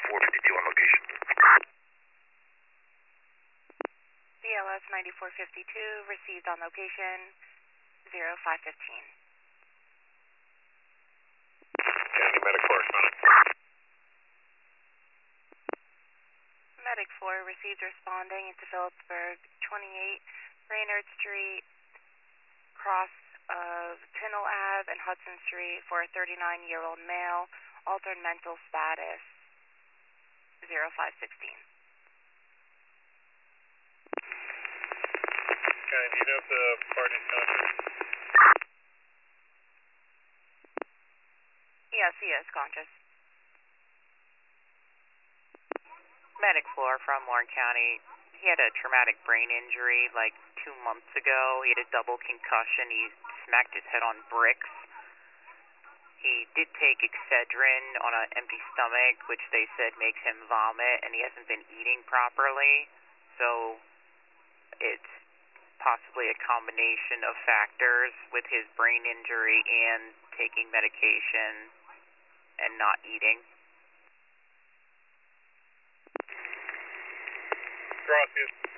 9452 on location. BLS 9452 received on location 0515. County Medic correspondent. Medic 4 received responding into Phillipsburg, 28 Brainerd Street, cross of Tinnell Ave and Hudson Street for a 39-year-old male, altered mental status, 0516. Okay, do you know if the party's conscious? Yes, he is conscious. Medic 4 from Warren County. He had a traumatic brain injury like 2 months ago. He had a double concussion. He smacked his head on bricks. He did take Excedrin on an empty stomach, which they said makes him vomit, and he hasn't been eating properly. So it's possibly a combination of factors with his brain injury and taking medication and not eating. Gracias.